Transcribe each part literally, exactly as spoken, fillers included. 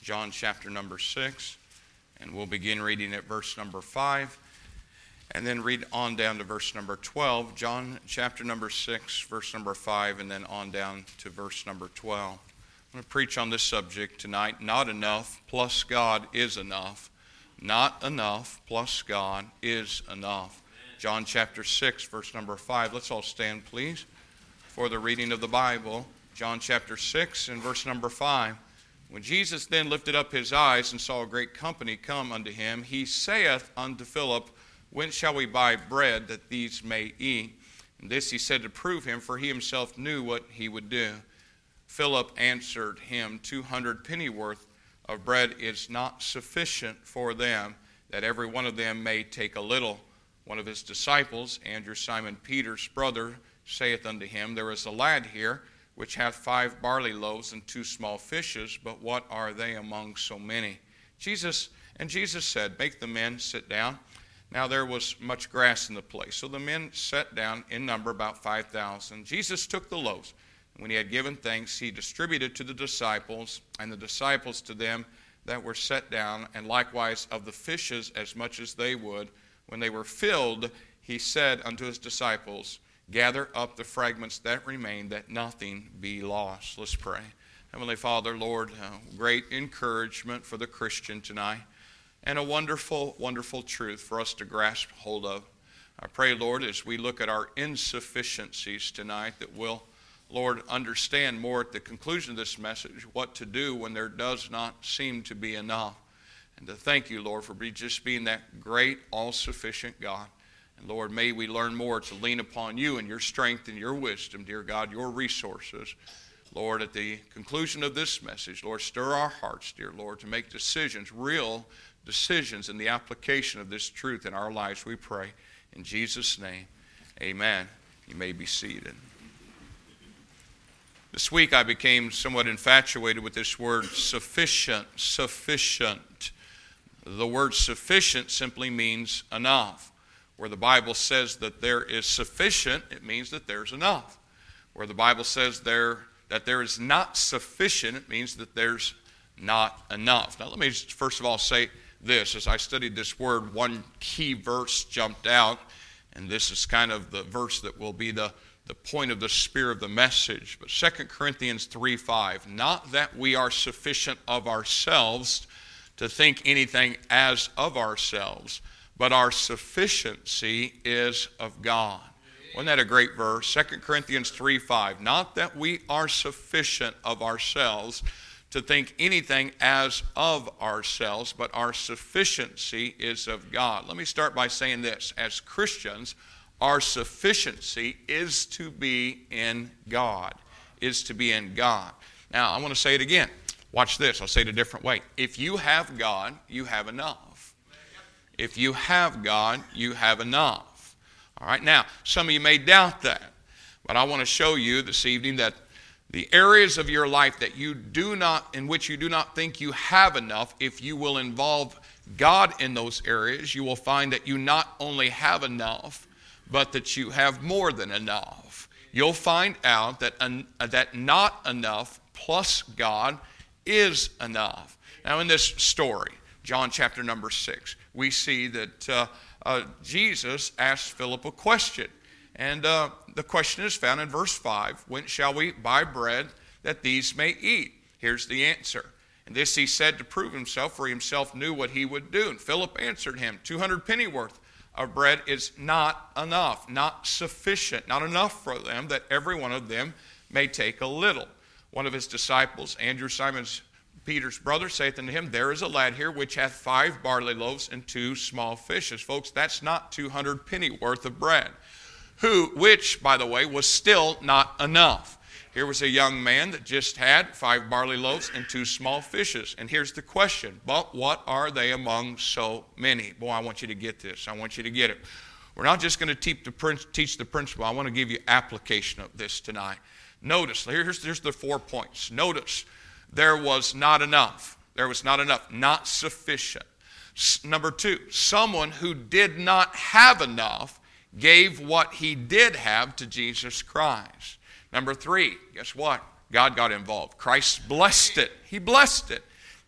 John chapter number six, and we'll begin reading at verse number five, and then read on down to verse number twelve. John chapter number six, verse number five, and then on down to verse number twelve. I'm going to preach on this subject tonight. Not enough plus God is enough. Not enough plus God is enough. John chapter six, verse number five. Let's all stand, please, for the reading of the Bible. John chapter six and verse number five. When Jesus then lifted up his eyes and saw a great company come unto him, he saith unto Philip, When shall we buy bread that these may eat? And this he said to prove him, for he himself knew what he would do. Philip answered him, Two hundred pennyworth of bread is not sufficient for them, that every one of them may take a little. One of his disciples, Andrew Simon Peter's brother, saith unto him, There is a lad here, which hath five barley loaves and two small fishes, but what are they among so many? Jesus and Jesus said, Make the men sit down. Now there was much grass in the place. So the men sat down in number about five thousand. Jesus took the loaves. When he had given thanks, he distributed to the disciples, and the disciples to them that were set down, and likewise of the fishes as much as they would. When they were filled, he said unto his disciples, Gather up the fragments that remain, that nothing be lost. Let's pray. Heavenly Father, Lord, uh, great encouragement for the Christian tonight, and a wonderful, wonderful truth for us to grasp hold of. I pray, Lord, as we look at our insufficiencies tonight, that we'll, Lord, understand more at the conclusion of this message what to do when there does not seem to be enough. And to thank you, Lord, for just being that great, all-sufficient God. And Lord, may we learn more to lean upon you and your strength and your wisdom, dear God, your resources. Lord, at the conclusion of this message, Lord, stir our hearts, dear Lord, to make decisions, real decisions in the application of this truth in our lives, we pray. In Jesus' name, amen. You may be seated. This week I became somewhat infatuated with this word sufficient, sufficient. The word sufficient simply means enough. Where the Bible says that there is sufficient, it means that there's enough. Where the Bible says there that there is not sufficient, it means that there's not enough. Now let me just first of all say this. As I studied this word, one key verse jumped out, and this is kind of the verse that will be the the point of the spear of the message. But Second Corinthians three five, not that we are sufficient of ourselves to think anything as of ourselves, but our sufficiency is of God. Wasn't that a great verse? Second Corinthians three five, not that we are sufficient of ourselves to think anything as of ourselves, but our sufficiency is of God. Let me start by saying this. As Christians, our sufficiency is to be in God, is to be in God. Now, I want to say it again. Watch this. I'll say it a different way. If you have God, you have enough. If you have God, you have enough. All right. Now, some of you may doubt that, but I want to show you this evening that the areas of your life that you do not, in which you do not think you have enough, if you will involve God in those areas, you will find that you not only have enough, but that you have more than enough. You'll find out that uh, that not enough plus God is enough. Now in this story, John chapter number six, we see that uh, uh, Jesus asked Philip a question. And uh, the question is found in verse five. When shall we buy bread that these may eat? Here's the answer. And this he said to prove himself, for he himself knew what he would do. And Philip answered him, Two hundred pennyworth of bread is not enough, not sufficient, not enough for them, that every one of them may take a little. One of his disciples, Andrew Simon Peter's brother, saith unto him, There is a lad here which hath five barley loaves and two small fishes. Folks, that's not two hundred pennyworth of bread, who, which, by the way, was still not enough. Here was a young man that just had five barley loaves and two small fishes. And here's the question, but what are they among so many? Boy, I want you to get this. I want you to get it. We're not just going to teach the, teach the principle. I want to give you application of this tonight. Notice, here's, here's the four points. Notice, there was not enough. There was not enough, not sufficient. Number two, someone who did not have enough gave what he did have to Jesus Christ. Number three, guess what? God got involved. Christ blessed it. He blessed it.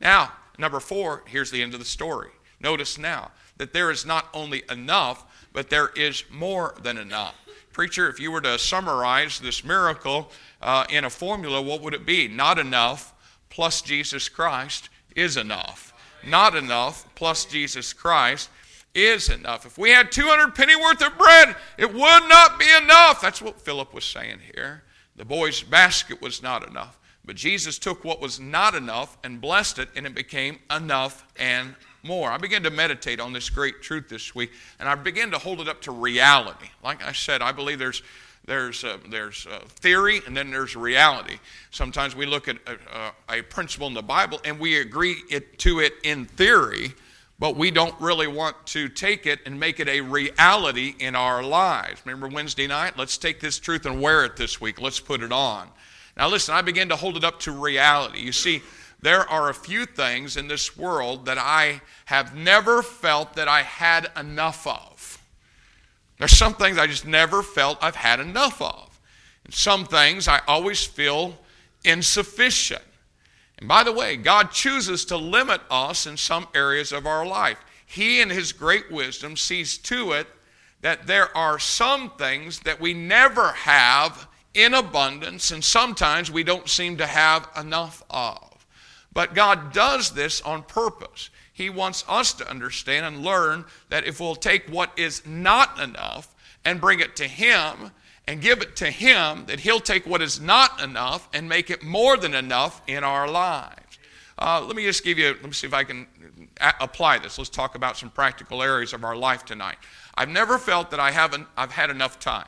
Now, number four, here's the end of the story. Notice now that there is not only enough, but there is more than enough. Preacher, if you were to summarize this miracle uh, in a formula, what would it be? Not enough plus Jesus Christ is enough. Not enough plus Jesus Christ is enough. If we had two hundred penny worth of bread, it would not be enough. That's what Philip was saying here. The boy's basket was not enough. But Jesus took what was not enough and blessed it, and it became enough and more. I began to meditate on this great truth this week, and I began to hold it up to reality. Like I said, I believe there's there's uh, there's uh, theory, and then there's reality. Sometimes we look at a, a principle in the Bible, and we agree it, to it in theory, but we don't really want to take it and make it a reality in our lives. Remember Wednesday night? Let's take this truth and wear it this week. Let's put it on. Now listen, I began to hold it up to reality. You see, there are a few things in this world that I have never felt that I had enough of. There's some things I just never felt I've had enough of. And some things I always feel insufficient. And by the way, God chooses to limit us in some areas of our life. He, in His great wisdom, sees to it that there are some things that we never have in abundance, and sometimes we don't seem to have enough of. But God does this on purpose. He wants us to understand and learn that if we'll take what is not enough and bring it to Him and give it to Him, that He'll take what is not enough and make it more than enough in our lives. Uh, let me just give you, let me see if I can a- apply this. Let's talk about some practical areas of our life tonight. I've never felt that I haven't, I've had enough time.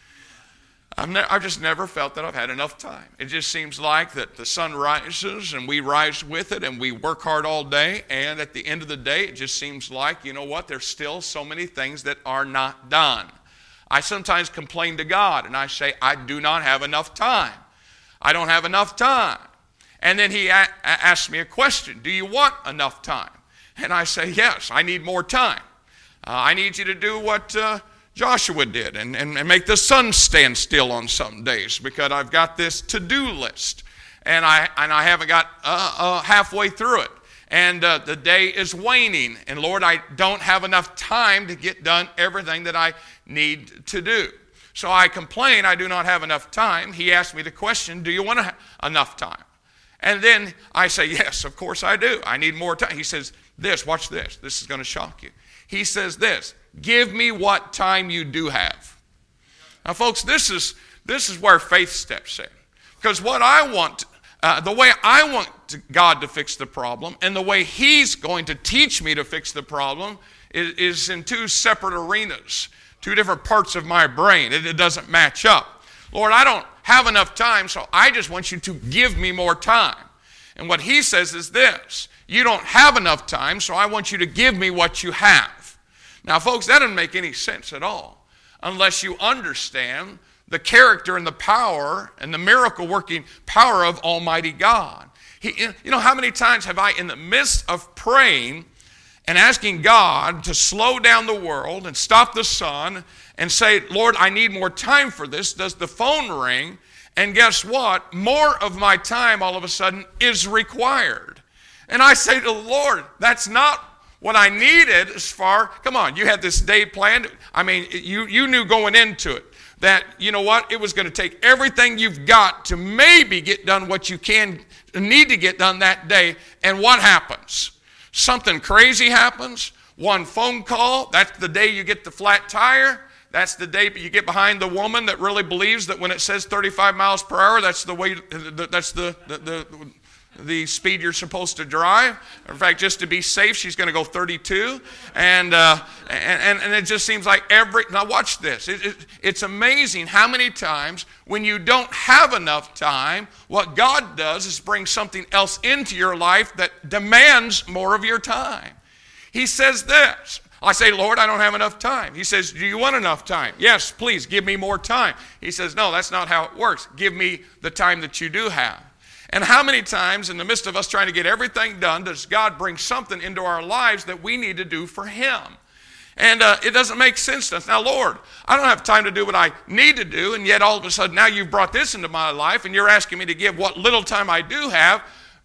I've, ne- I've just never felt that I've had enough time. It just seems like that the sun rises and we rise with it and we work hard all day, and at the end of the day it just seems like, you know what, there's still so many things that are not done. I sometimes complain to God and I say, I do not have enough time. I don't have enough time. And then He a- asks me a question, do you want enough time? And I say, yes, I need more time. Uh, I need you to do what Uh, Joshua did, and, and, and make the sun stand still on some days, because I've got this to-do list, and I and I haven't got uh, uh, halfway through it, and uh, the day is waning, and Lord, I don't have enough time to get done everything that I need to do. So I complain I do not have enough time. He asked me the question, do you want to have enough time? And then I say, yes, of course I do. I need more time. He says this, watch this. This is going to shock you. He says this, give me what time you do have. Now, folks, this is this is where faith steps in. Because what I want, uh, the way I want to, God to fix the problem, and the way He's going to teach me to fix the problem is, is in two separate arenas, two different parts of my brain. It, it doesn't match up. Lord, I don't have enough time, so I just want you to give me more time. And what He says is this, you don't have enough time, so I want you to give me what you have. Now, folks, that doesn't make any sense at all unless you understand the character and the power and the miracle-working power of Almighty God. He, you know, how many times have I, in the midst of praying and asking God to slow down the world and stop the sun and say, Lord, I need more time for this, does the phone ring? And guess what? More of my time all of a sudden is required. And I say to the Lord, that's not what I needed as far, come on, you had this day planned. I mean, you, you knew going into it that, you know what, it was going to take everything you've got to maybe get done what you can need to get done that day. And what happens? Something crazy happens. One phone call, that's the day you get the flat tire. That's the day you get behind the woman that really believes that when it says thirty-five miles per hour, that's the way, that's the, the, the the speed you're supposed to drive. In fact, just to be safe, she's going to go thirty-two. And, uh, and, and it just seems like every, now watch this. It, it, it's amazing how many times when you don't have enough time, what God does is bring something else into your life that demands more of your time. He says this. I say, Lord, I don't have enough time. He says, do you want enough time? Yes, please, give me more time. He says, no, that's not how it works. Give me the time that you do have. And how many times in the midst of us trying to get everything done does God bring something into our lives that we need to do for Him? And uh, it doesn't make sense to us. Now, Lord, I don't have time to do what I need to do, and yet all of a sudden now you've brought this into my life and you're asking me to give what little time I do have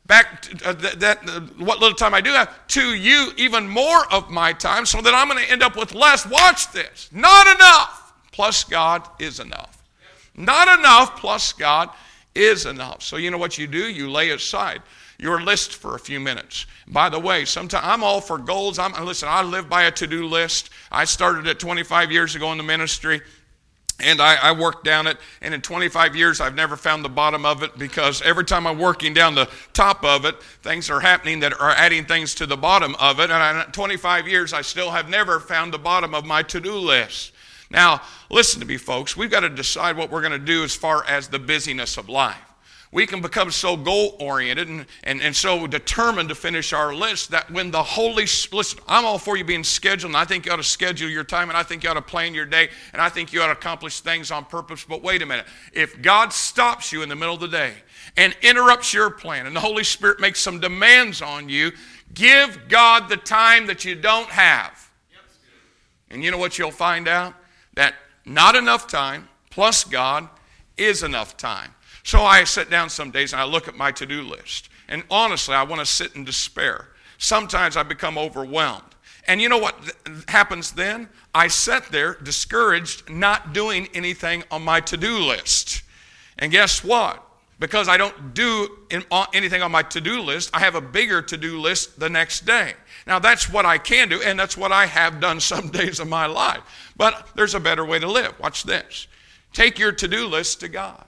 back to, uh, that, that uh, what little time I do have, to you even more of my time, so that I'm going to end up with less. Watch this. Not enough plus God is enough. Not enough plus God is enough. So you know what you do? You lay aside your list for a few minutes. By the way, sometimes I'm all for goals. I'm listen, I live by a to-do list. I started it twenty-five years ago in the ministry, and I, I worked down it, and in twenty-five years I've never found the bottom of it, because every time I'm working down the top of it, things are happening that are adding things to the bottom of it, and in twenty-five years I still have never found the bottom of my to-do list. Now, listen to me, folks. We've got to decide what we're going to do as far as the busyness of life. We can become so goal-oriented and, and, and so determined to finish our list that when the Holy Spirit, listen, I'm all for you being scheduled, and I think you ought to schedule your time, and I think you ought to plan your day, and I think you ought to accomplish things on purpose. But wait a minute. If God stops you in the middle of the day and interrupts your plan, and the Holy Spirit makes some demands on you, give God the time that you don't have. And you know what you'll find out? That not enough time plus God is enough time. So I sit down some days and I look at my to-do list. And honestly, I want to sit in despair. Sometimes I become overwhelmed. And you know what th- happens then? I sit there discouraged, not doing anything on my to-do list. And guess what? Because I don't do in, uh, anything on my to-do list, I have a bigger to-do list the next day. Now, that's what I can do, and that's what I have done some days of my life. But there's a better way to live. Watch this. Take your to-do list to God.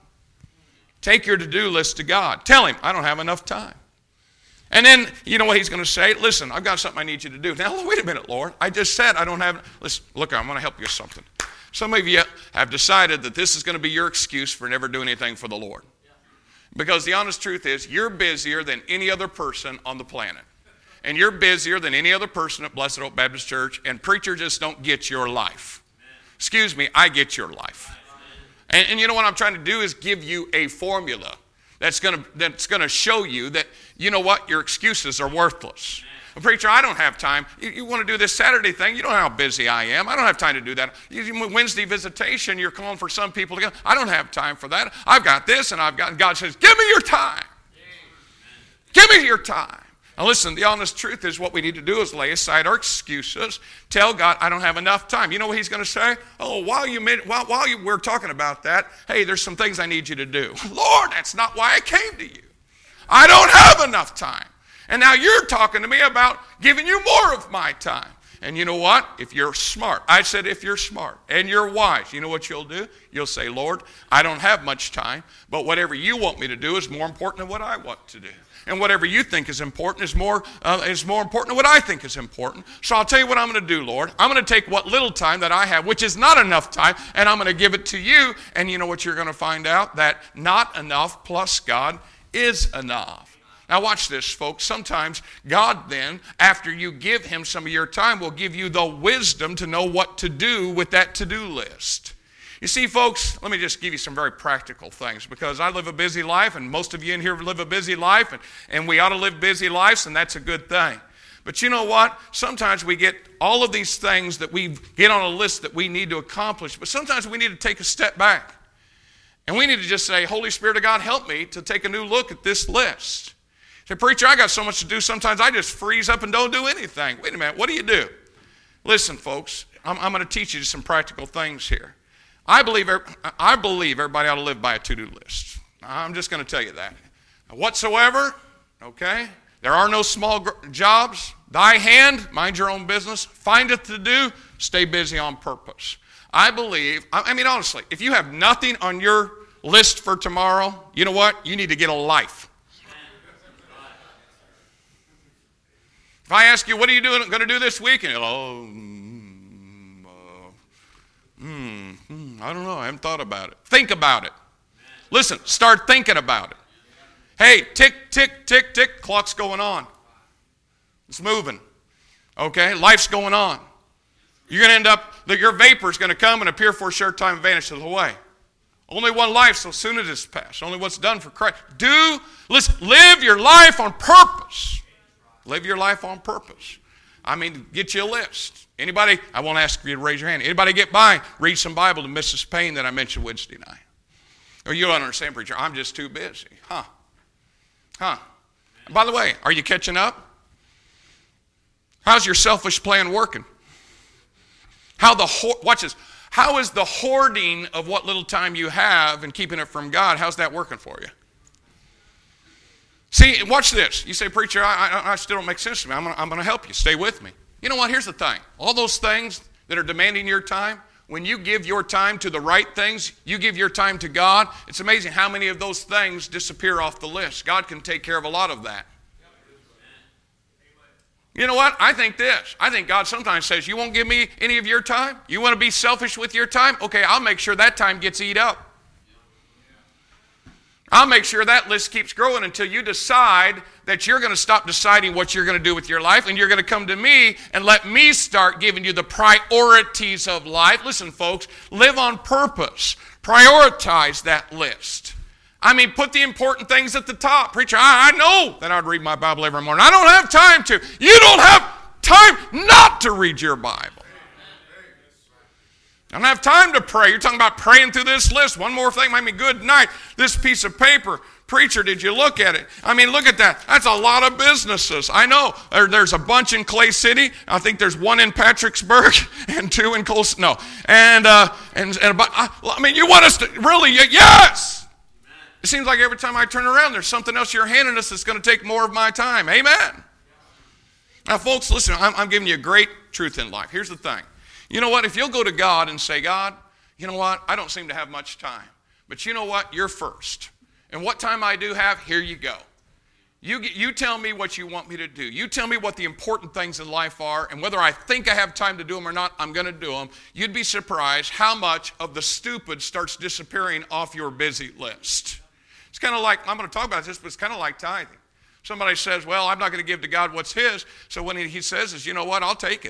Take your to-do list to God. Tell him, I don't have enough time. And then, you know what he's going to say? Listen, I've got something I need you to do. Now, wait a minute, Lord. I just said I don't have... Listen, look, I'm going to help you with something. Some of you have decided that this is going to be your excuse for never doing anything for the Lord. Because the honest truth is, you're busier than any other person on the planet. And you're busier than any other person at Blessed Hope Baptist Church, and preachers just don't get your life. Excuse me, I get your life. And, and you know what I'm trying to do is give you a formula that's going to that's going to show you that, you know what, your excuses are worthless. Well, preacher, I don't have time. You, you want to do this Saturday thing? You don't know how busy I am. I don't have time to do that. You, Wednesday visitation, you're calling for some people to go. I don't have time for that. I've got this and I've got, and God says, give me your time. Give me your time. Now listen, the honest truth is what we need to do is lay aside our excuses. Tell God, I don't have enough time. You know what he's going to say? Oh, while you made, while, while you were talking about that, hey, there's some things I need you to do. Lord, that's not why I came to you. I don't have enough time. And now you're talking to me about giving you more of my time. And you know what? If you're smart, I said if you're smart and you're wise, you know what you'll do? You'll say, Lord, I don't have much time, but whatever you want me to do is more important than what I want to do. And whatever you think is important is more uh, is more important than what I think is important. So I'll tell you what I'm going to do, Lord. I'm going to take what little time that I have, which is not enough time, and I'm going to give it to you. And you know what you're going to find out? That not enough plus God is enough. Now watch this, folks. Sometimes God then, after you give him some of your time, will give you the wisdom to know what to do with that to-do list. You see, folks, let me just give you some very practical things, because I live a busy life, and most of you in here live a busy life, and, and we ought to live busy lives, and that's a good thing. But you know what? Sometimes we get all of these things that we get on a list that we need to accomplish, but sometimes we need to take a step back. And we need to just say, Holy Spirit of God, help me to take a new look at this list. Say, preacher, I got so much to do. Sometimes I just freeze up and don't do anything. Wait a minute, what do you do? Listen, folks, I'm, I'm going to teach you some practical things here. I believe, I believe everybody ought to live by a to-do list. I'm just going to tell you that. Whatsoever, okay, there are no small gr- jobs. Thy hand, mind your own business. Find it to do, stay busy on purpose. I believe, I mean, honestly, if you have nothing on your list for tomorrow, you know what? You need to get a life. If I ask you, what are you doing, going to do this week? And you're like, oh, mm, uh, hmm. I don't know. I haven't thought about it. Think about it. Listen, start thinking about it. Hey, tick, tick, tick, tick. Clock's going on. It's moving. Okay? Life's going on. You're going to end up, that your vapor is going to come and appear for a short time and vanish away. Only one life, so soon it is past. Only what's done for Christ. Do, listen, live your life on purpose. Live your life on purpose. I mean, get you a list. Anybody, I won't ask you to raise your hand. Anybody get by, read some Bible to Missus Payne that I mentioned Wednesday night. Or you don't understand, preacher, I'm just too busy. Huh. Huh. And by the way, are you catching up? How's your selfish plan working? How the ho- watch this. How is the hoarding of what little time you have and keeping it from God, how's that working for you? See, watch this. You say, preacher, I, I, I still don't make sense to me. I'm going I'm to help you. Stay with me. You know what? Here's the thing. All those things that are demanding your time, when you give your time to the right things, you give your time to God, it's amazing how many of those things disappear off the list. God can take care of a lot of that. You know what? I think this. I think God sometimes says, you won't give me any of your time? You want to be selfish with your time? Okay, I'll make sure that time gets eat up. I'll make sure that list keeps growing until you decide that you're going to stop deciding what you're going to do with your life, and you're going to come to me and let me start giving you the priorities of life. Listen, folks, live on purpose. Prioritize that list. I mean, put the important things at the top. Preacher, I, I know that I'd read my Bible every morning. I don't have time to. You don't have time not to read your Bible. I don't have time to pray. You're talking about praying through this list. One more thing, maybe good night. This piece of paper. Preacher, did you look at it? I mean, look at that. That's a lot of businesses. I know. There, there's a bunch in Clay City. I think there's one in Patricksburg and two in Col. No. And, uh, and, and about, I, I mean, you want us to really, yes. It seems like every time I turn around, there's something else you're handing us that's going to take more of my time. Amen. Now, folks, listen, I'm, I'm giving you a great truth in life. Here's the thing. You know what? If you'll go to God and say, God, you know what? I don't seem to have much time. But you know what? You're first. And what time I do have, here you go. You, you tell me what you want me to do. You tell me what the important things in life are, and whether I think I have time to do them or not, I'm going to do them. You'd be surprised how much of the stupid starts disappearing off your busy list. It's kind of like, I'm going to talk about this, but it's kind of like tithing. Somebody says, well, I'm not going to give to God what's his. So when he, he says is, you know what, I'll take it.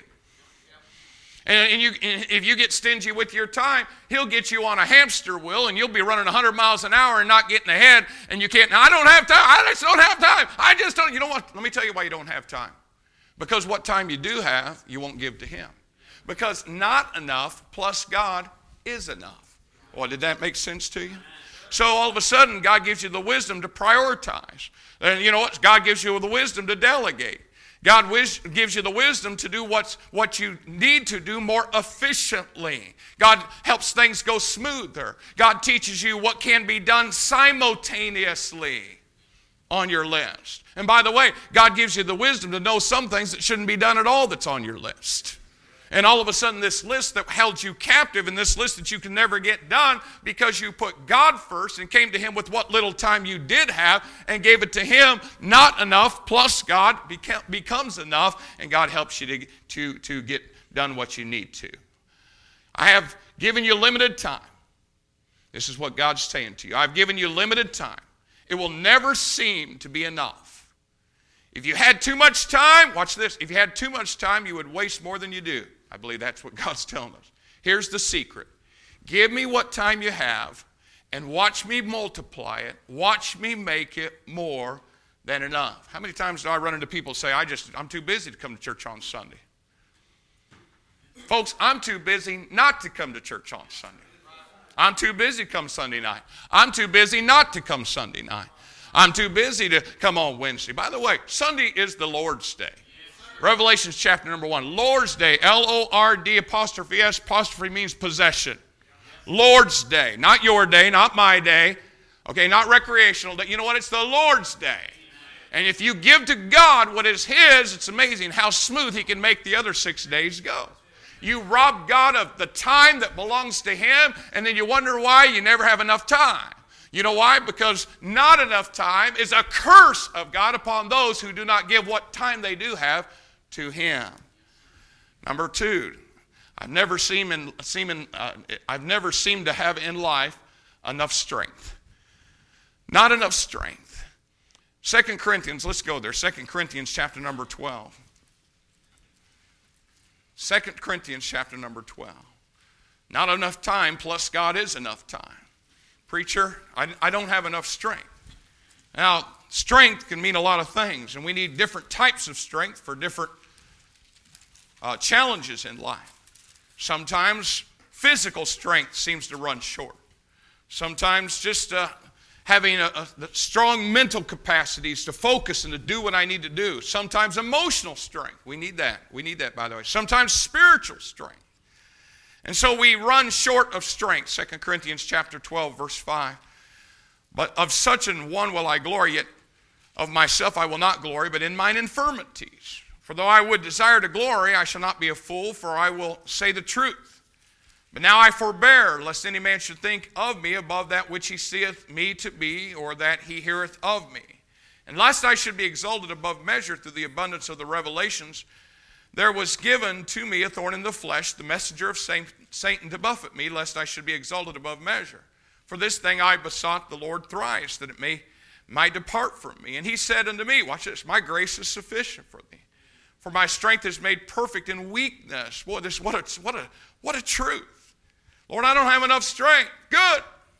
And, and you, if you get stingy with your time, he'll get you on a hamster wheel, and you'll be running one hundred miles an hour and not getting ahead, and you can't. Now, I don't have time. I just don't have time. I just don't. You know what? Let me tell you why you don't have time. Because what time you do have, you won't give to him. Because not enough plus God is enough. Well, did that make sense to you? So all of a sudden, God gives you the wisdom to prioritize. And you know what? God gives you the wisdom to delegate. God wis- gives you the wisdom to do what's, what you need to do more efficiently. God helps things go smoother. God teaches you what can be done simultaneously on your list. And by the way, God gives you the wisdom to know some things that shouldn't be done at all that's on your list. And all of a sudden, this list that held you captive and this list that you can never get done because you put God first and came to him with what little time you did have and gave it to him, not enough, plus God beca- becomes enough, and God helps you to, to, to get done what you need to. I have given you limited time. This is what God's saying to you. I've given you limited time. It will never seem to be enough. If you had too much time, watch this. If you had too much time, you would waste more than you do. I believe that's what God's telling us. Here's the secret. Give me what time you have and watch me multiply it. Watch me make it more than enough. How many times do I run into people say, I just, I'm too busy to come to church on Sunday? Folks, I'm too busy not to come to church on Sunday. I'm too busy to come Sunday night. I'm too busy not to come Sunday night. I'm too busy to come on Wednesday. By the way, Sunday is the Lord's Day. Revelation chapter number one. Lord's Day. L O R D apostrophe S. Apostrophe means possession. Lord's Day. Not your day, not my day. Okay, not recreational day. You know what? It's the Lord's Day. And if you give to God what is his, it's amazing how smooth he can make the other six days go. You rob God of the time that belongs to him, and then you wonder why you never have enough time. You know why? Because not enough time is a curse of God upon those who do not give what time they do have to him. Number two, I've never seen in, seen in, uh, I've never seemed to have in life enough strength. Not enough strength. Second Corinthians, let's go there. Second Corinthians chapter number twelve. Second Corinthians chapter number twelve. Not enough time plus God is enough time. Preacher, I, I don't have enough strength. Now, strength can mean a lot of things, and we need different types of strength for different uh, challenges in life. Sometimes physical strength seems to run short. Sometimes just uh, having a, a, strong mental capacities to focus and to do what I need to do. Sometimes emotional strength. We need that. We need that, by the way. Sometimes spiritual strength. And so we run short of strength. Second Corinthians chapter twelve, verse five. But of such an one will I glory, yet of myself I will not glory, but in mine infirmities. For though I would desire to glory, I shall not be a fool, for I will say the truth. But now I forbear, lest any man should think of me above that which he seeth me to be, or that he heareth of me. And lest I should be exalted above measure through the abundance of the revelations, there was given to me a thorn in the flesh, the messenger of Satan to buffet me, lest I should be exalted above measure. For this thing I besought the Lord thrice, that it may might depart from me. And he said unto me, watch this, my grace is sufficient for thee, for my strength is made perfect in weakness. Boy, this what a what a what a truth. Lord, I don't have enough strength. Good.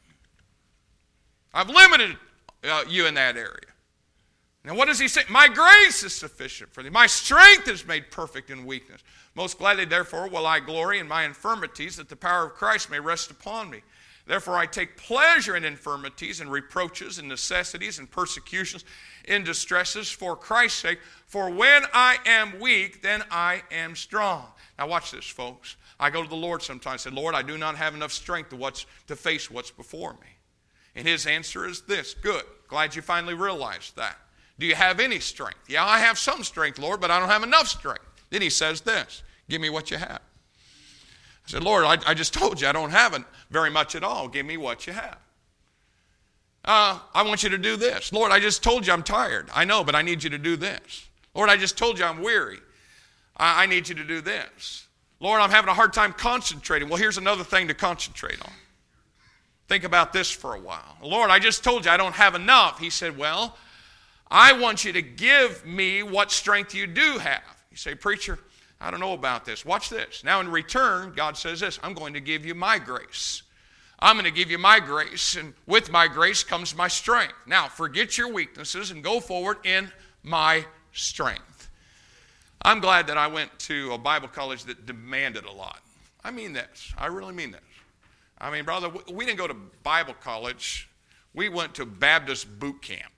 I've limited uh, you in that area. Now what does he say? My grace is sufficient for thee. My strength is made perfect in weakness. Most gladly, therefore, will I glory in my infirmities, that the power of Christ may rest upon me. Therefore, I take pleasure in infirmities and reproaches and necessities and persecutions, in distresses for Christ's sake. For when I am weak, then I am strong. Now watch this, folks. I go to the Lord sometimes and say, Lord, I do not have enough strength to, what's, to face what's before me. And his answer is this. Good. Glad you finally realized that. Do you have any strength? Yeah, I have some strength, Lord, but I don't have enough strength. Then he says this. Give me what you have. I said, Lord, I, I just told you I don't have it very much at all. Give me what you have. Uh, I want you to do this. Lord, I just told you I'm tired. I know, but I need you to do this. Lord, I just told you I'm weary. I, I need you to do this. Lord, I'm having a hard time concentrating. Well, here's another thing to concentrate on. Think about this for a while. Lord, I just told you I don't have enough. He said, well, I want you to give me what strength you do have. You say, preacher, I don't know about this. Watch this. Now in return, God says this, I'm going to give you my grace. I'm going to give you my grace, and with my grace comes my strength. Now, forget your weaknesses and go forward in my strength. I'm glad that I went to a Bible college that demanded a lot. I mean this. I really mean this. I mean, brother, we didn't go to Bible college. We went to Baptist boot camp.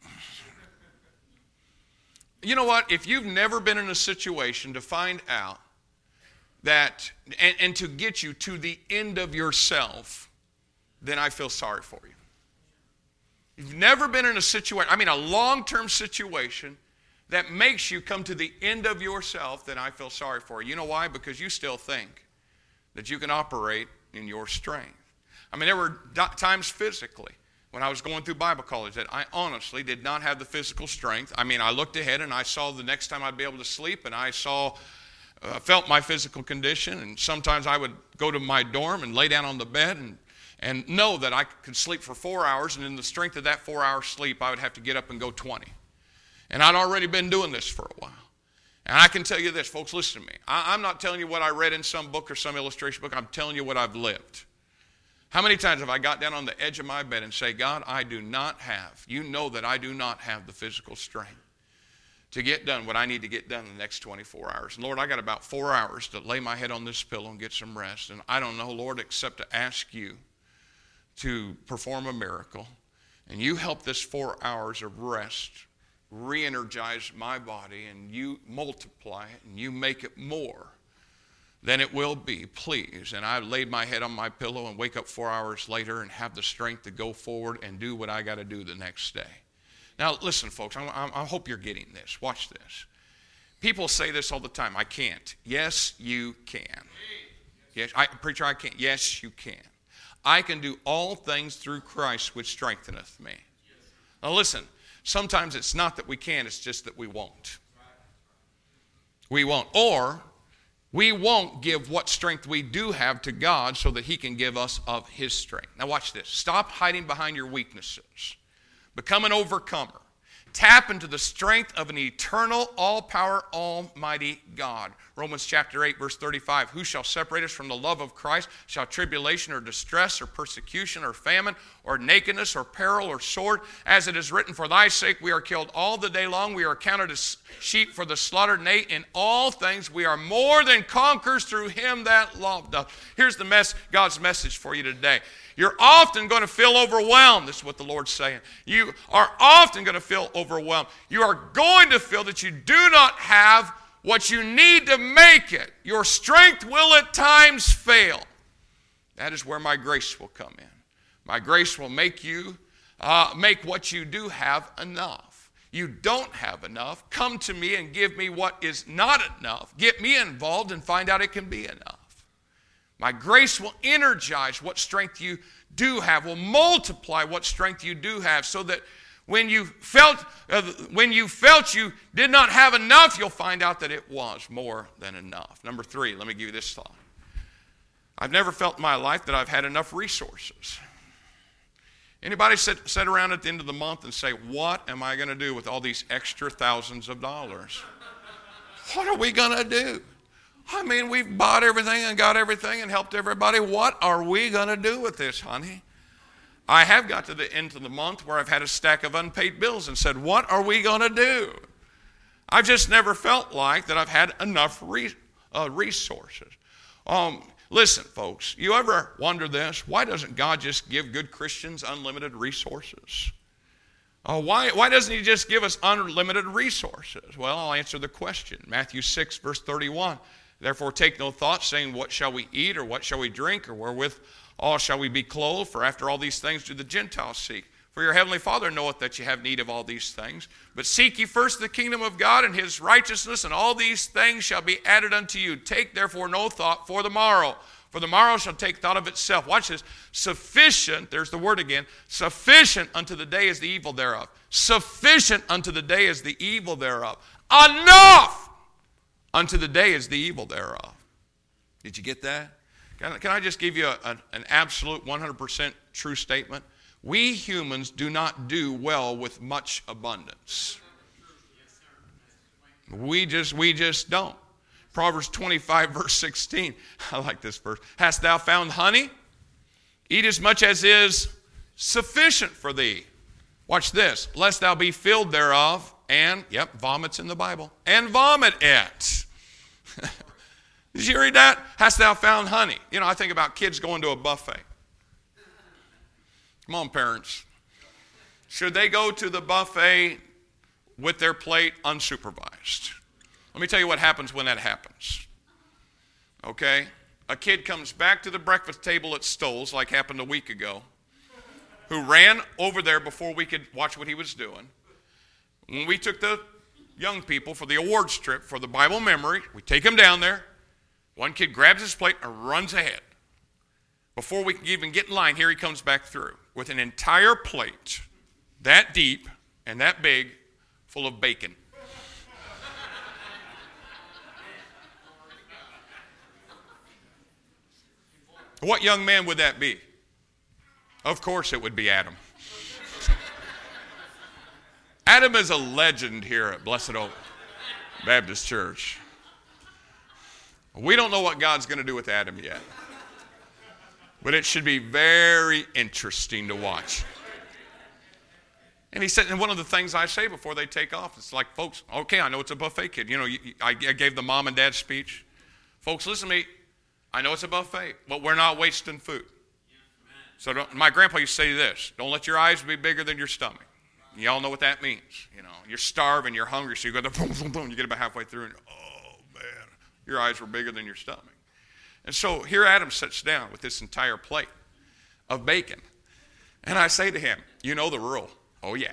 You know what? If you've never been in a situation to find out that, and, and to get you to the end of yourself, then I feel sorry for you. You've never been in a situation, I mean a long-term situation, that makes you come to the end of yourself, then I feel sorry for you. You know why? Because you still think that you can operate in your strength. I mean, there were times physically when I was going through Bible college that I honestly did not have the physical strength. I mean, I looked ahead and I saw the next time I'd be able to sleep, and I saw, uh, felt my physical condition, and sometimes I would go to my dorm and lay down on the bed and, and know that I could sleep for four hours, and in the strength of that four hour sleep, I would have to get up and go twenty. And I'd already been doing this for a while. And I can tell you this, folks, listen to me. I, I'm not telling you what I read in some book or some illustration book. I'm telling you what I've lived. How many times have I got down on the edge of my bed and say, God, I do not have, you know that I do not have the physical strength to get done what I need to get done in the next twenty-four hours. And Lord, I got about four hours to lay my head on this pillow and get some rest. And I don't know, Lord, except to ask you to perform a miracle. And you help this four hours of rest re-energize my body, and you multiply it and you make it more than it will be, please. And I laid my head on my pillow and wake up four hours later and have the strength to go forward and do what I got to do the next day. Now listen, folks, I, I hope you're getting this. Watch this. People say this all the time. I can't. Yes, you can. Yes, I, preacher, I can't. Yes, you can. I can do all things through Christ which strengtheneth me. Now listen. Sometimes it's not that we can, it's just that we won't. We won't. Or we won't give what strength we do have to God so that he can give us of his strength. Now watch this. Stop hiding behind your weaknesses. Become an overcomer. Tap into the strength of an eternal, all-power, almighty God. Romans chapter eight, verse thirty-five. Who shall separate us from the love of Christ? Shall tribulation or distress or persecution or famine or nakedness or peril or sword? As it is written, for thy sake we are killed all the day long. We are counted as sheep for the slaughter. Nay, in all things we are more than conquerors through him that loved us. Here's the mess, God's message for you today. You're often going to feel overwhelmed. This is what the Lord's saying. You are often going to feel overwhelmed. You are going to feel that you do not have what you need to make it. Your strength will at times fail. That is where my grace will come in. My grace will make you, uh, make what you do have enough. You don't have enough. Come to me and give me what is not enough. Get me involved and find out it can be enough. My grace will energize what strength you do have, will multiply what strength you do have, so that when you felt uh, when you felt you did not have enough, you'll find out that it was more than enough. Number three, let me give you this thought. I've never felt in my life that I've had enough resources. Anybody sit, sit around at the end of the month and say, what am I going to do with all these extra thousands of dollars? What are we going to do? I mean, we've bought everything and got everything and helped everybody. What are we going to do with this, honey? I have got to the end of the month where I've had a stack of unpaid bills and said, what are we going to do? I've just never felt like that I've had enough re- uh, resources. Um, listen, folks, you ever wonder this? Why doesn't God just give good Christians unlimited resources? Uh, why, why doesn't he just give us unlimited resources? Well, I'll answer the question. Matthew six, verse thirty-one. Therefore take no thought, saying, what shall we eat, or what shall we drink, or wherewith all shall we be clothed? For after all these things do the Gentiles seek. For your heavenly Father knoweth that you have need of all these things. But seek ye first the kingdom of God and his righteousness, and all these things shall be added unto you. Take therefore no thought for the morrow, for the morrow shall take thought of itself. Watch this. Sufficient, there's the word again, sufficient unto the day is the evil thereof. Sufficient unto the day is the evil thereof. Enough unto the day is the evil thereof. Did you get that? Can I, can I just give you a, a, an absolute one hundred percent true statement? We humans do not do well with much abundance. We just, we just don't. Proverbs twenty-five, verse sixteen. I like this verse. Hast thou found honey? Eat as much as is sufficient for thee. Watch this. Lest thou be filled thereof, and, yep, vomit's in the Bible, and vomit it. Did you read that? Hast thou found honey? You know, I think about kids going to a buffet. Come on, parents. Should they go to the buffet with their plate unsupervised? Let me tell you what happens when that happens. Okay? A kid comes back to the breakfast table at Stoll's, like happened a week ago, who ran over there before we could watch what he was doing. When we took the young people for the awards trip for the Bible memory, we take them down there. One kid grabs his plate and runs ahead. Before we can even get in line, here he comes back through with an entire plate that deep and that big full of bacon. What young man would that be? Of course it would be Adam. Adam is a legend here at Blessed Hope Baptist Church. We don't know what God's going to do with Adam yet. But it should be very interesting to watch. And he said, and one of the things I say before they take off, it's like, folks, okay, I know it's a buffet kid. You know, I gave the mom and dad speech. Folks, listen to me. I know it's a buffet, but we're not wasting food. So don't, my grandpa used to say this, don't let your eyes be bigger than your stomach. Y'all know what that means. You know, you're starving, you're hungry, so you go, boom, boom, boom, you get about halfway through, and oh, man, your eyes were bigger than your stomach. And so here Adam sits down with this entire plate of bacon. And I say to him, you know the rule. Oh, yeah.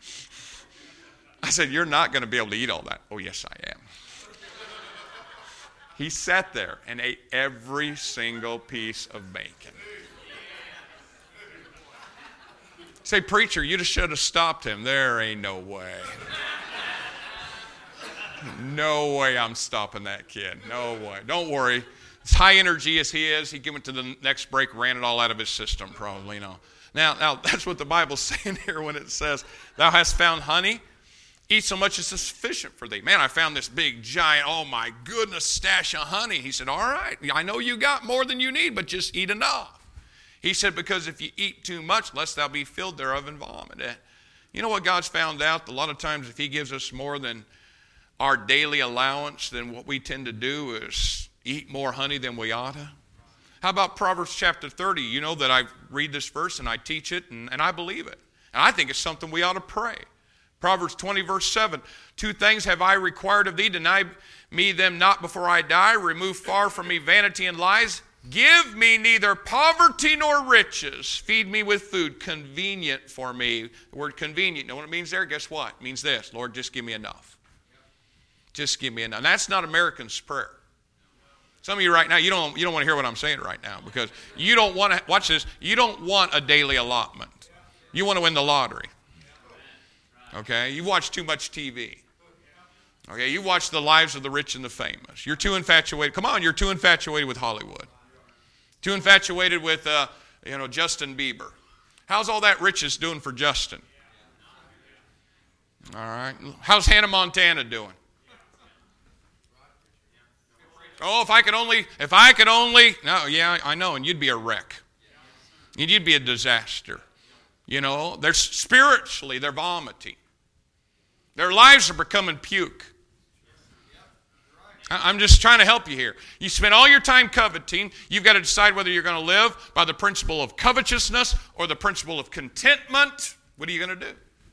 I said, you're not going to be able to eat all that. Oh, yes, I am. He sat there and ate every single piece of bacon. Say, preacher, you just should have stopped him. There ain't no way. No way I'm stopping that kid. No way. Don't worry. As high energy as he is, he give it to the next break, ran it all out of his system probably, you know. Now, now that's what the Bible's saying here when it says, thou hast found honey, eat so much as is sufficient for thee. Man, I found this big, giant, oh my goodness, stash of honey. He said, all right, I know you got more than you need, but just eat enough. He said, because if you eat too much, lest thou be filled thereof and vomit. You know what God's found out? A lot of times if he gives us more than our daily allowance, then what we tend to do is eat more honey than we ought to. How about Proverbs chapter thirty? You know that I read this verse and I teach it and, and I believe it. And I think it's something we ought to pray. Proverbs twenty verse seven, two things have I required of thee, deny me them not before I die, remove far from me vanity and lies, give me neither poverty nor riches, feed me with food convenient for me. The word convenient, you know what it means there? Guess what? It means this, Lord, just give me enough. Just give me enough. And that's not American's prayer. Some of you right now, you don't, you don't want to hear what I'm saying right now because you don't want to, watch this, you don't want a daily allotment. You want to win the lottery. Okay? You watch too much T V. Okay? You watch the lives of the rich and the famous. You're too infatuated. Come on, you're too infatuated with Hollywood. Too infatuated with, uh, you know, Justin Bieber. How's all that riches doing for Justin? All right. How's Hannah Montana doing? Oh, if I could only, if I could only, no, yeah, I know, and you'd be a wreck. And you'd be a disaster. You know, they're spiritually, they're vomiting. Their lives are becoming puke. I'm just trying to help you here. You spend all your time coveting. You've got to decide whether you're going to live by the principle of covetousness or the principle of contentment. What are you going to do?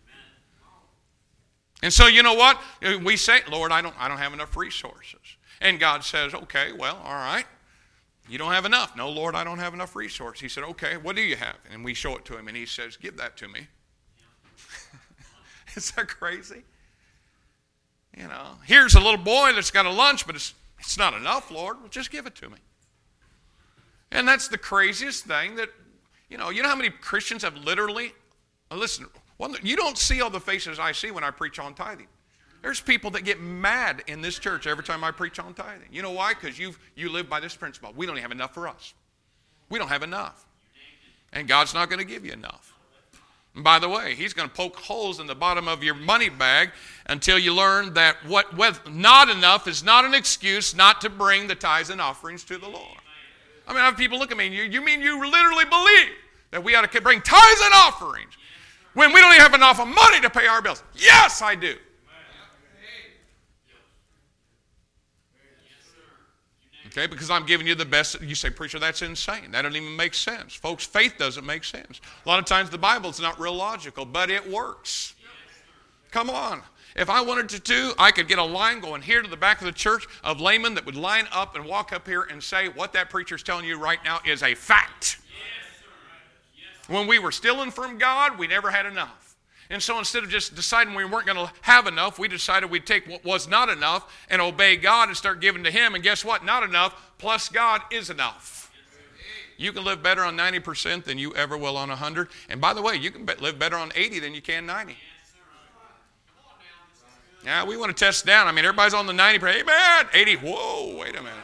And so you know what? We say, Lord, I don't, I don't have enough resources. And God says, okay, well, all right. You don't have enough. No, Lord, I don't have enough resources. He said, okay, what do you have? And we show it to him, and he says, give that to me. Is that crazy? You know, here's a little boy that's got a lunch, but it's, it's not enough, Lord. Well, just give it to me. And that's the craziest thing that, you know, you know how many Christians have literally, uh, listen, one, you don't see all the faces I see when I preach on tithing. There's people that get mad in this church every time I preach on tithing. You know why? Because you you live by this principle. We don't have enough for us. We don't have enough. And God's not going to give you enough. And by the way, he's going to poke holes in the bottom of your money bag until you learn that what not enough is not an excuse not to bring the tithes and offerings to the Lord. I mean, I have people look at me and you, you mean you literally believe that we ought to bring tithes and offerings when we don't even have enough of money to pay our bills? Yes, I do. Okay, because I'm giving you the best. You say, preacher, that's insane. That doesn't even make sense. Folks, faith doesn't make sense. A lot of times the Bible's not real logical, but it works. Come on. If I wanted to do, I could get a line going here to the back of the church of laymen that would line up and walk up here and say, what that preacher's telling you right now is a fact. When we were stealing from God, we never had enough. And so instead of just deciding we weren't going to have enough, we decided we'd take what was not enough and obey God and start giving to him. And guess what? Not enough plus God is enough. You can live better on ninety percent than you ever will on one hundred. And by the way, you can live better on eighty than you can ninety. Yeah, we want to test down. I mean, everybody's on the ninety percent. Amen. eighty. Whoa, wait a minute.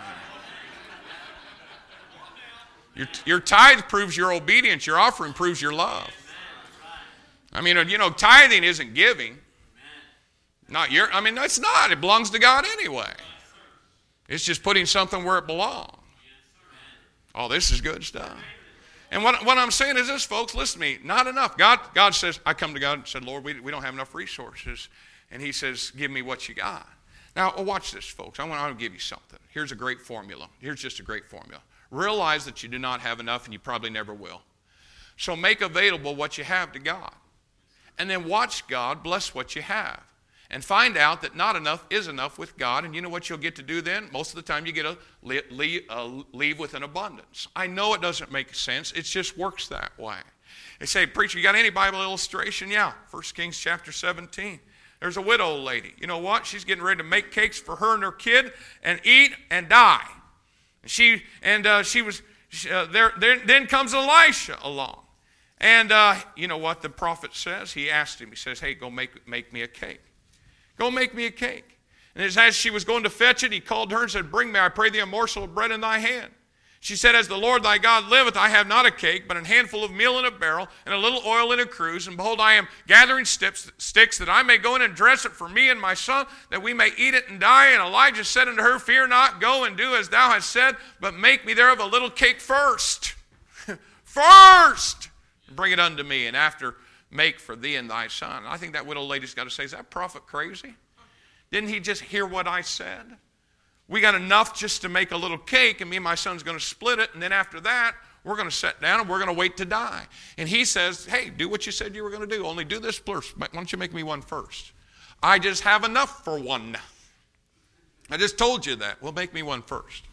Your, your tithe proves your obedience. Your offering proves your love. I mean, you know, tithing isn't giving. Not your, I mean, it's not. It belongs to God anyway. It's just putting something where it belongs. Oh, this is good stuff. And what, what I'm saying is this, folks, listen to me. Not enough. God, God says, I come to God and said, Lord, we, we don't have enough resources. And he says, give me what you got. Now, watch this, folks. I want to give you something. Here's a great formula. Here's just a great formula. Realize that you do not have enough, and you probably never will. So make available what you have to God. And then watch God bless what you have. And find out that not enough is enough with God. And you know what you'll get to do then? Most of the time you get to leave, uh, leave with an abundance. I know it doesn't make sense. It just works that way. They say, preacher, you got any Bible illustration? Yeah, First Kings chapter seventeen. There's a widow lady. You know what? She's getting ready to make cakes for her and her kid and eat and die. And she, and, uh, she was, uh, there, there. Then comes Elisha along. And uh, you know what the prophet says? He asked him, he says, hey, go make, make me a cake. Go make me a cake. And as she was going to fetch it, he called her and said, bring me, I pray thee, a morsel of bread in thy hand. She said, as the Lord thy God liveth, I have not a cake, but a handful of meal in a barrel, and a little oil in a cruse. And behold, I am gathering sticks, sticks that I may go in and dress it for me and my son, that we may eat it and die. And Elijah said unto her, fear not, go and do as thou hast said, but make me thereof a little cake first. First! Bring it unto me, and after make for thee and thy son. I think that widow lady's got to say, is that prophet crazy? Didn't he just hear what I said? We got enough just to make a little cake, and me and my son's going to split it, and then after that, we're going to sit down and we're going to wait to die. And he says, hey, do what you said you were going to do. Only do this first. Why don't you make me one first? I just have enough for one. I just told you that. Well, make me one first.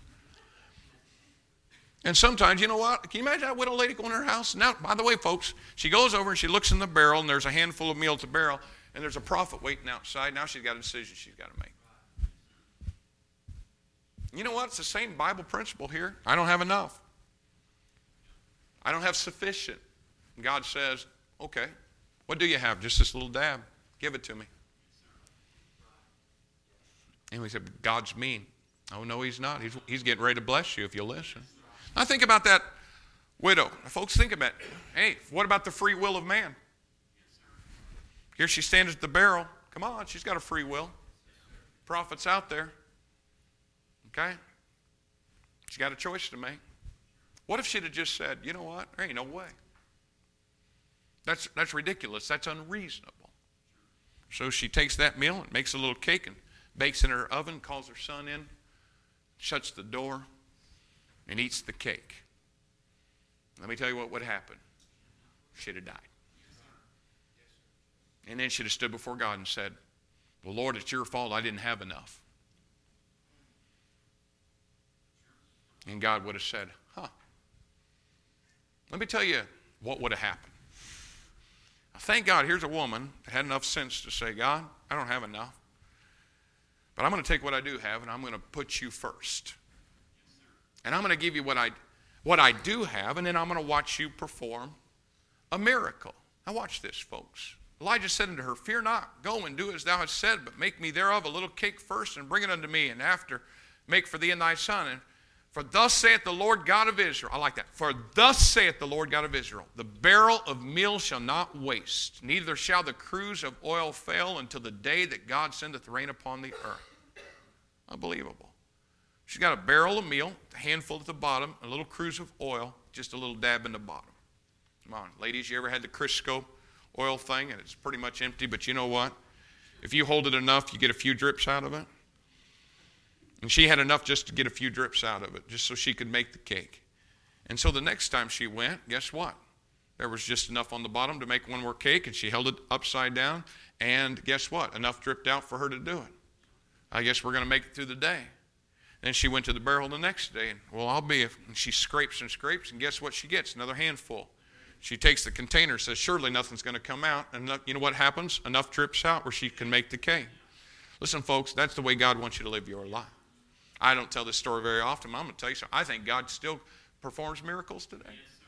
And sometimes, you know what? Can you imagine that widow lady going to her house? Now, by the way, folks, she goes over and she looks in the barrel, and there's a handful of meal at the barrel, and there's a prophet waiting outside. Now she's got a decision she's got to make. You know what? It's the same Bible principle here. I don't have enough. I don't have sufficient. And God says, okay, what do you have? Just this little dab. Give it to me. And we said, God's mean. Oh, no, he's not. He's, he's getting ready to bless you if you'll listen. Now think about that widow. Now, folks, think about it. Hey, what about the free will of man? Here she stands at the barrel. Come on, she's got a free will. Prophet's out there. Okay? She's got a choice to make. What if she'd have just said, you know what? There ain't no way. That's, that's ridiculous. That's unreasonable. So she takes that meal and makes a little cake and bakes in her oven, calls her son in, shuts the door, and eats the cake. Let me tell you what would happen. She'd have died. And then she'd have stood before God and said, well, Lord, it's your fault. I didn't have enough. And God would have said, huh. Let me tell you what would have happened. Thank God, here's a woman that had enough sense to say, God, I don't have enough. But I'm going to take what I do have, and I'm going to put you first. And I'm going to give you what I, what I do have, and then I'm going to watch you perform a miracle. Now watch this, folks. Elijah said unto her, fear not, go and do as thou hast said, but make me thereof a little cake first, and bring it unto me, and after make for thee and thy son. And for thus saith the Lord God of Israel. I like that. For thus saith the Lord God of Israel, the barrel of meal shall not waste, neither shall the cruse of oil fail until the day that God sendeth rain upon the earth. Unbelievable. She's got a barrel of meal, a handful at the bottom, a little cruse of oil, just a little dab in the bottom. Come on, ladies, you ever had the Crisco oil thing, and it's pretty much empty, but you know what? If you hold it enough, you get a few drips out of it. And she had enough just to get a few drips out of it, just so she could make the cake. And so the next time she went, guess what? There was just enough on the bottom to make one more cake, and she held it upside down, and guess what? Enough dripped out for her to do it. I guess we're going to make it through the day. Then she went to the barrel the next day, and well, I'll be, and she scrapes and scrapes, and guess what she gets? Another handful. She takes the container, says, surely nothing's going to come out, and you know what happens? Enough drips out where she can make the cake. Listen, folks, that's the way God wants you to live your life. I don't tell this story very often, but I'm going to tell you something. I think God still performs miracles today. Yes,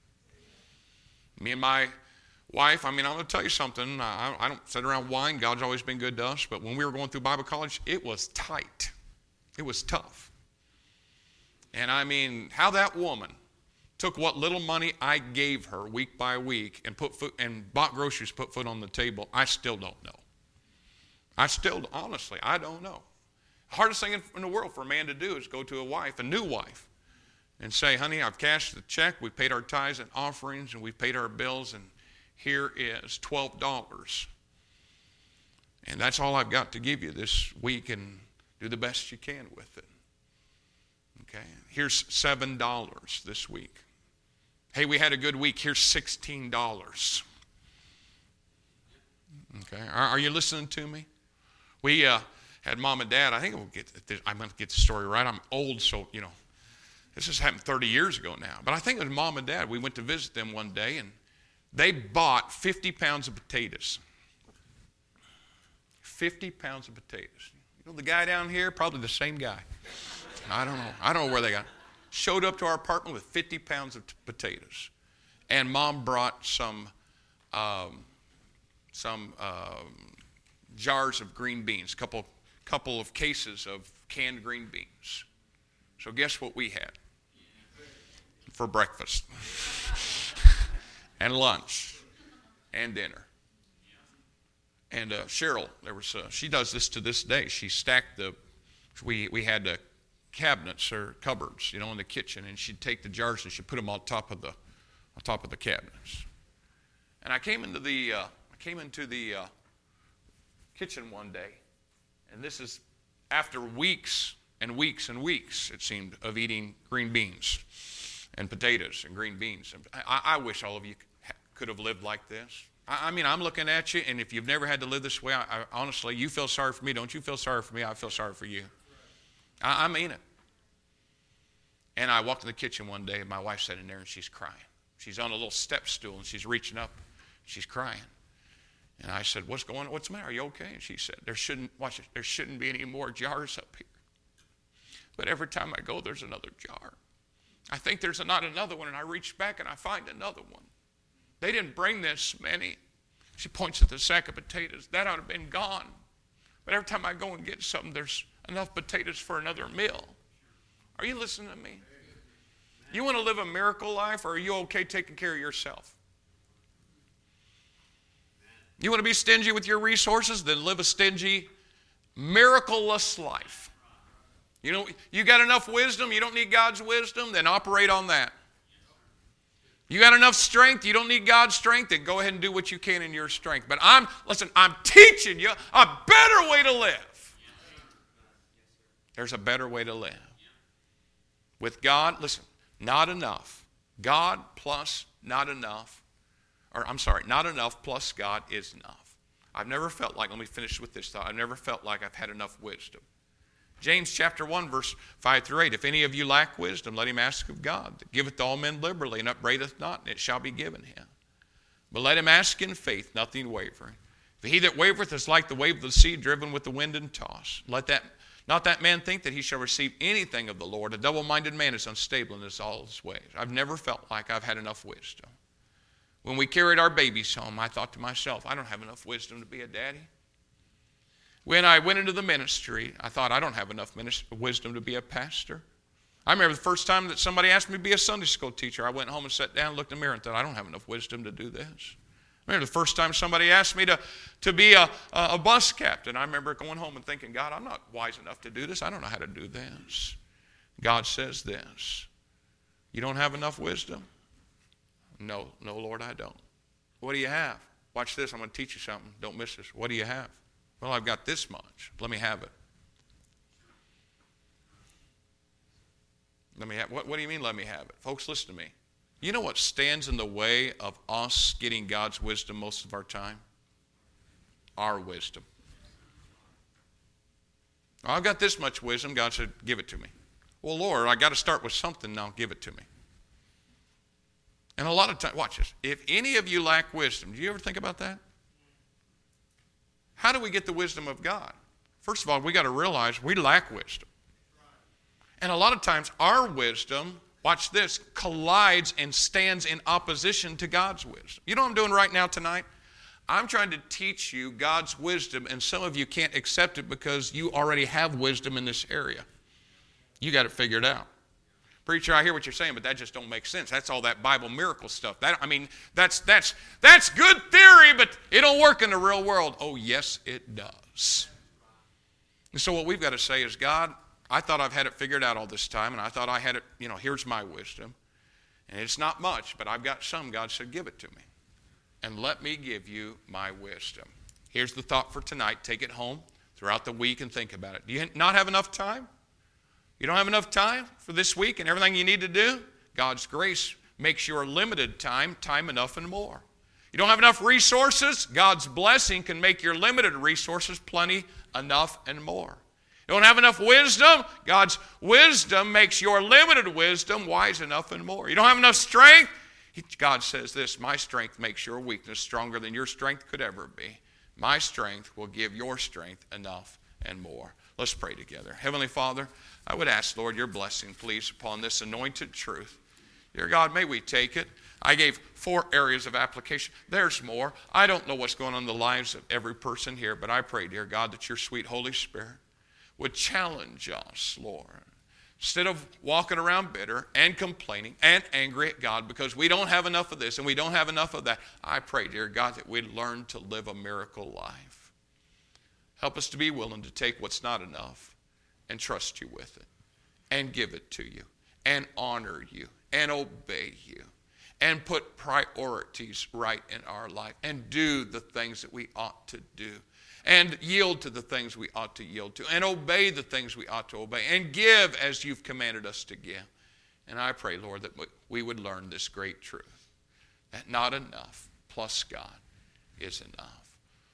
me and my wife, I mean, I'm going to tell you something. I, I don't sit around whine. God's always been good to us. But when we were going through Bible college, it was tight. It was tough. And I mean, how that woman took what little money I gave her week by week and put food, and bought groceries, put food on the table, I still don't know. I still, honestly, I don't know. Hardest thing in the world for a man to do is go to a wife, a new wife, and say, honey, I've cashed the check, we've paid our tithes and offerings, and we've paid our bills, and here is twelve dollars. And that's all I've got to give you this week, and do the best you can with it. Okay, here's seven dollars this week. Hey, we had a good week, here's sixteen dollars. Okay, are, are you listening to me? We, uh, had mom and dad, I think we'll get this, I'm going to get the story right. I'm old, so, you know, this has happened thirty years ago now. But I think it was mom and dad. We went to visit them one day, and they bought fifty pounds of potatoes. fifty pounds of potatoes. You know the guy down here? Probably the same guy. I don't know. I don't know where they got. Showed up to our apartment with fifty pounds of t- potatoes. And mom brought some, um, some um, jars of green beans, a couple couple of cases of canned green beans. So guess what we had for breakfast and lunch and dinner. And uh, Cheryl, there was uh, she does this to this day. She stacked the, we we had the cabinets or cupboards, you know, in the kitchen, and she'd take the jars and she'd put them on top of the on top of the cabinets. And I came into the uh, I came into the uh, kitchen one day. And this is after weeks and weeks and weeks, it seemed, of eating green beans and potatoes and green beans. I, I wish all of you could have lived like this. I, I mean, I'm looking at you, and if you've never had to live this way, I, I, honestly, you feel sorry for me. Don't you feel sorry for me? I feel sorry for you. I, I mean it. And I walked in the kitchen one day, and my wife's sitting there, and she's crying. She's on a little step stool, and she's reaching up. She's crying. And I said, what's going on? What's the matter? Are you okay? And she said, there shouldn't, watch it, there shouldn't be any more jars up here. But every time I go, there's another jar. I think there's not another one, and I reach back, and I find another one. They didn't bring this many. She points at the sack of potatoes. That ought to have been gone. But every time I go and get something, there's enough potatoes for another meal. Are you listening to me? You want to live a miracle life, or are you okay taking care of yourself? You want to be stingy with your resources? Then live a stingy, miraculous life. You know, you got enough wisdom, you don't need God's wisdom, then operate on that. You got enough strength, you don't need God's strength, then go ahead and do what you can in your strength. But I'm, listen, I'm teaching you a better way to live. There's a better way to live. With God, listen, not enough. God plus not enough. Or I'm sorry, not enough plus God is enough. I've never felt like, let me finish with this thought, I've never felt like I've had enough wisdom. James chapter one, verse five through eight, if any of you lack wisdom, let him ask of God, that giveth to all men liberally, and upbraideth not, and it shall be given him. But let him ask in faith, nothing wavering. For he that wavereth is like the wave of the sea, driven with the wind and tossed. Let that not that man think that he shall receive anything of the Lord. A double-minded man is unstable in his all his ways. I've never felt like I've had enough wisdom. When we carried our babies home, I thought to myself, I don't have enough wisdom to be a daddy. When I went into the ministry, I thought, I don't have enough wisdom to be a pastor. I remember the first time that somebody asked me to be a Sunday school teacher, I went home and sat down, looked in the mirror, and thought, I don't have enough wisdom to do this. I remember the first time somebody asked me to, to be a, a bus captain, I remember going home and thinking, God, I'm not wise enough to do this. I don't know how to do this. God says this, you don't have enough wisdom? No, no, Lord, I don't. What do you have? Watch this. I'm going to teach you something. Don't miss this. What do you have? Well, I've got this much. Let me have it. Let me have. What, what do you mean, let me have it? Folks, listen to me. You know what stands in the way of us getting God's wisdom most of our time? Our wisdom. Well, I've got this much wisdom. God said, give it to me. Well, Lord, I got to start with something now. Give it to me. And a lot of times, watch this. If any of you lack wisdom, do you ever think about that? How do we get the wisdom of God? First of all, we got to realize we lack wisdom. And a lot of times our wisdom, watch this, collides and stands in opposition to God's wisdom. You know what I'm doing right now tonight? I'm trying to teach you God's wisdom, and some of you can't accept it because you already have wisdom in this area. You got it figured out. Preacher, I hear what you're saying, but that just don't make sense. That's all that Bible miracle stuff. That, I mean, that's that's that's good theory, but it don't work in the real world. Oh, yes, it does. And so what we've got to say is, God, I thought I've had it figured out all this time, and I thought I had it, you know, here's my wisdom. And it's not much, but I've got some. God said, give it to me. And let me give you my wisdom. Here's the thought for tonight. Take it home throughout the week and think about it. Do you not have enough time? You don't have enough time for this week and everything you need to do? God's grace makes your limited time, time enough and more. You don't have enough resources? God's blessing can make your limited resources plenty, enough, and more. You don't have enough wisdom? God's wisdom makes your limited wisdom wise enough and more. You don't have enough strength? God says this, my strength makes your weakness stronger than your strength could ever be. My strength will give your strength enough and more. Let's pray together. Heavenly Father, I would ask, Lord, your blessing, please, upon this anointed truth. Dear God, may we take it. I gave four areas of application. There's more. I don't know what's going on in the lives of every person here, but I pray, dear God, that your sweet Holy Spirit would challenge us, Lord. Instead of walking around bitter and complaining and angry at God because we don't have enough of this and we don't have enough of that, I pray, dear God, that we'd learn to live a miracle life. Help us to be willing to take what's not enough and trust you with it and give it to you and honor you and obey you and put priorities right in our life and do the things that we ought to do and yield to the things we ought to yield to, and obey the things we ought to obey, and give as you've commanded us to give. And I pray, Lord, that we would learn this great truth, that not enough plus God is enough.